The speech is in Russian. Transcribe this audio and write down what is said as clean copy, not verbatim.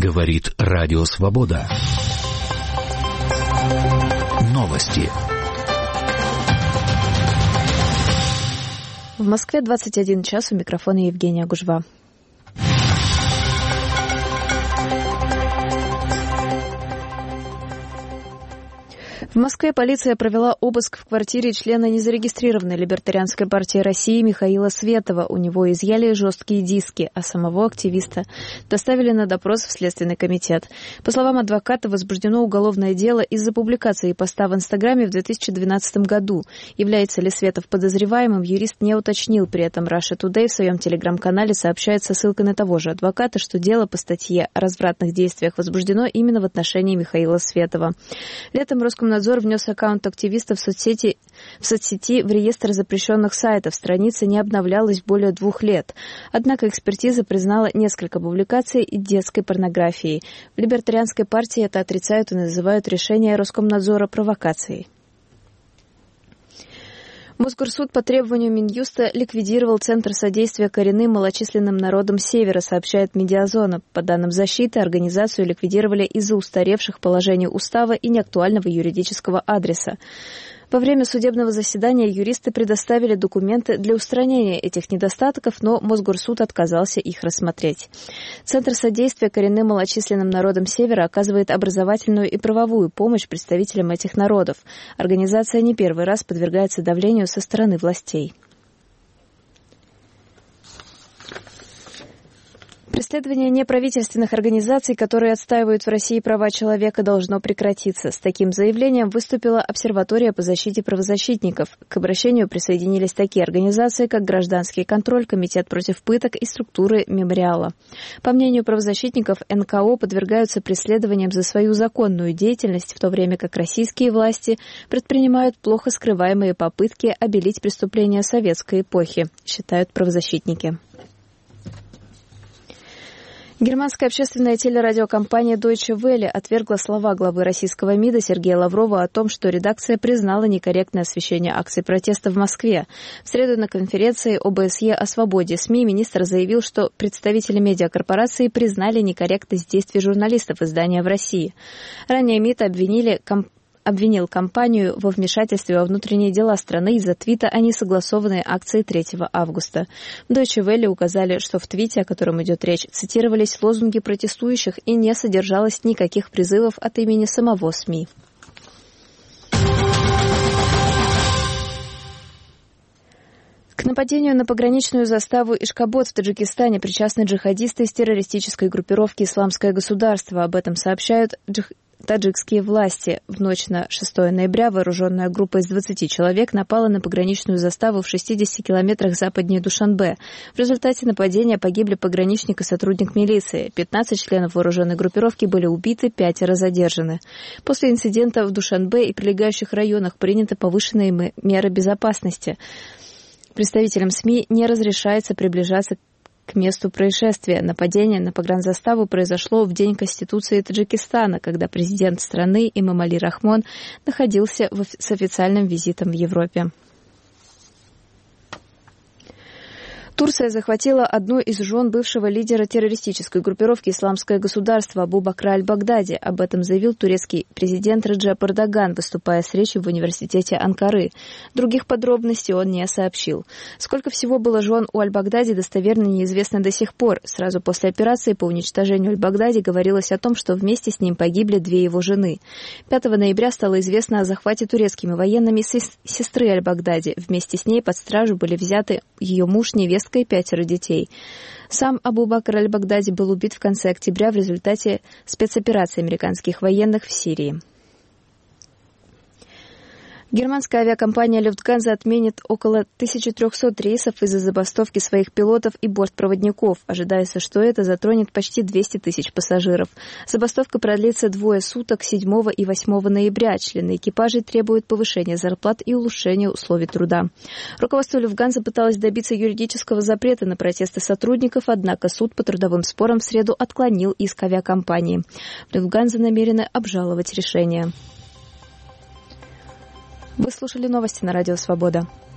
Говорит Радио Свобода. Новости. В Москве 21 час, у микрофона Евгения Гужва. В Москве полиция провела обыск в квартире члена незарегистрированной Либертарианской партии России Михаила Светова. У него изъяли жесткие диски, а самого активиста доставили на допрос в Следственный комитет. По словам адвоката, возбуждено уголовное дело из-за публикации поста в Инстаграме в 2012 году. Является ли Светов подозреваемым, юрист не уточнил. При этом Russia Today в своем телеграм-канале сообщает со ссылкой на того же адвоката, что дело по статье о развратных действиях возбуждено именно в отношении Михаила Светова. Летом Роскомнадзор внес аккаунт активиста в соцсети в реестр запрещенных сайтов. Страница не обновлялась более 2 лет. Однако экспертиза признала несколько публикаций детской порнографией. В Либертарианской партии это отрицают и называют решение Роскомнадзора провокацией. Мосгорсуд по требованию Минюста ликвидировал Центр содействия коренным малочисленным народам Севера, сообщает Медиазона. По данным защиты, организацию ликвидировали из-за устаревших положений устава и неактуального юридического адреса. Во время судебного заседания юристы предоставили документы для устранения этих недостатков, но Мосгорсуд отказался их рассмотреть. Центр содействия коренным малочисленным народам Севера оказывает образовательную и правовую помощь представителям этих народов. Организация не первый раз подвергается давлению со стороны властей. Преследование неправительственных организаций, которые отстаивают в России права человека, должно прекратиться. С таким заявлением выступила обсерватория по защите правозащитников. К обращению присоединились такие организации, как Гражданский контроль, Комитет против пыток и структуры Мемориала. По мнению правозащитников, НКО подвергаются преследованиям за свою законную деятельность, в то время как российские власти предпринимают плохо скрываемые попытки обелить преступления советской эпохи, считают правозащитники. Германская общественная телерадиокомпания Deutsche Welle отвергла слова главы российского МИДа Сергея Лаврова о том, что редакция признала некорректное освещение акций протеста в Москве. В среду на конференции ОБСЕ о свободе СМИ министр заявил, что представители медиакорпорации признали некорректность действий журналистов издания в России. Ранее МИД обвинил компанию во вмешательстве во внутренние дела страны из-за твита о несогласованной акции 3 августа. В Deutsche Welle указали, что в твите, о котором идет речь, цитировались лозунги протестующих и не содержалось никаких призывов от имени самого СМИ. К нападению на пограничную заставу Ишкобод в Таджикистане причастны джихадисты из террористической группировки «Исламское государство». Об этом сообщают таджикские власти. В ночь на 6 ноября вооруженная группа из 20 человек напала на пограничную заставу в 60 километрах западнее Душанбе. В результате нападения погибли пограничник и сотрудник милиции. 15 членов вооруженной группировки были убиты, 5 задержаны. После инцидента в Душанбе и прилегающих районах приняты повышенные меры безопасности. Представителям СМИ не разрешается приближаться к месту происшествия. Нападение на погранзаставу произошло в день Конституции Таджикистана, когда президент страны Эмомали Рахмон находился с официальным визитом в Европе. Турция захватила одну из жен бывшего лидера террористической группировки «Исламское государство» Абу Бакра аль-Багдади. Об этом заявил турецкий президент Реджеп Эрдоган, выступая с речью в университете Анкары. Других подробностей он не сообщил. Сколько всего было жен у аль-Багдади, достоверно неизвестно до сих пор. Сразу после операции по уничтожению аль-Багдади говорилось о том, что вместе с ним погибли 2 его жены. 5 ноября стало известно о захвате турецкими военными сестры аль-Багдади. Вместе с ней под стражу были взяты ее муж, невестка и 5 детей. Сам Абу Бакр аль-Багдади был убит в конце октября в результате спецоперации американских военных в Сирии. Германская авиакомпания Lufthansa отменит около 1300 рейсов из-за забастовки своих пилотов и бортпроводников. Ожидается, что это затронет почти 200 тысяч пассажиров. Забастовка продлится 2 суток 7 и 8 ноября. Члены экипажей требуют повышения зарплат и улучшения условий труда. Руководство Lufthansa пыталось добиться юридического запрета на протесты сотрудников, однако суд по трудовым спорам в среду отклонил иск авиакомпании. Lufthansa намерены обжаловать решение. Вы слушали новости на Радио Свобода.